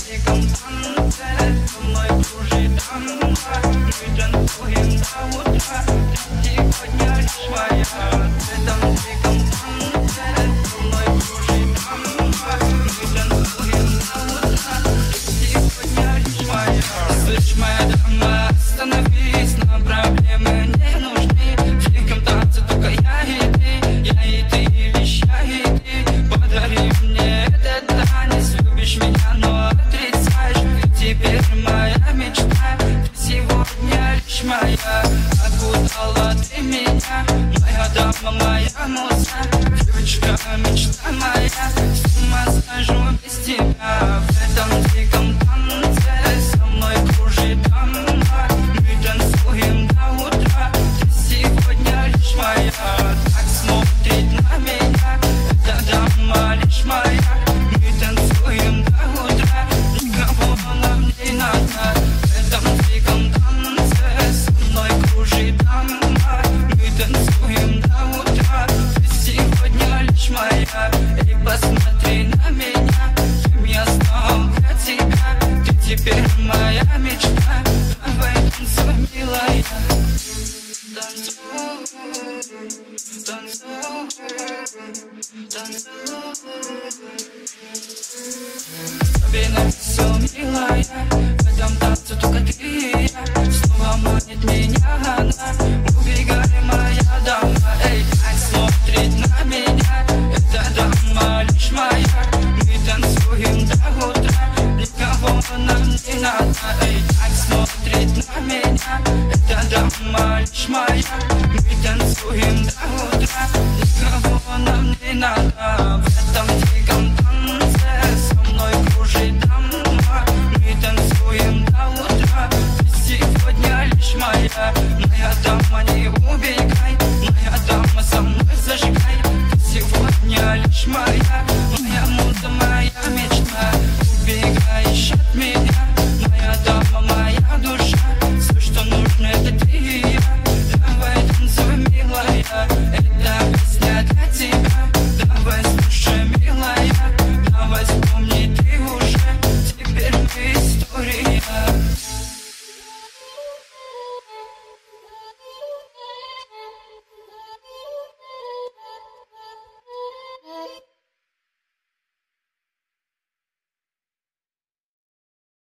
диком танце со мной кружит дамба. Мы танцуем до утра, ты сегодня лишь моя. В этом диком танце со мной кружит дамба. Мы танцуем до утра, ты сегодня лишь моя. Слышь, моя дама, остановись, но проблемы не нужны. В диком танце только я и ты, лишь я и ты. Подари мне этот танец, любишь меня, но отрицаешь. Ты теперь моя мечта, ты сегодня лишь моя. Окутала ты меня, моя дама, моя муза. Девочка, мечта моя, с ума схожу без тебя. В этом диком танце со мной кружит дамба. Мы танцуем до утра, ты сегодня лишь моя. Так смотрит на меня эта дама лишь моя. Мы танцуем до утра, никого нам не надо. В этом диком танце со мной кружит дамба. Мы танцуем до утра, ты сегодня лишь моя. И посмотри на меня, кем я стал для тебя. Ты теперь моя мечта, давай танцуй, милая. Танцуй, танцуй, танцуй. Особенно все, милая, в этом танце только ты и я. Снова манит меня она, убегай, моя дама. Эй, так смотрит на меня эта дама лишь моя. Мы танцуем до утра, никого нам не надо. Эй, так смотрит на меня эта дама лишь моя. Мы танцуем до утра, никого нам не надо. В этом диком танце со мной кружит дамба. Мы танцуем до утра, ты сегодня лишь моя. Моя дама, не убегай, моя дама, со мной зажигай. Ты сегодня лишь моя.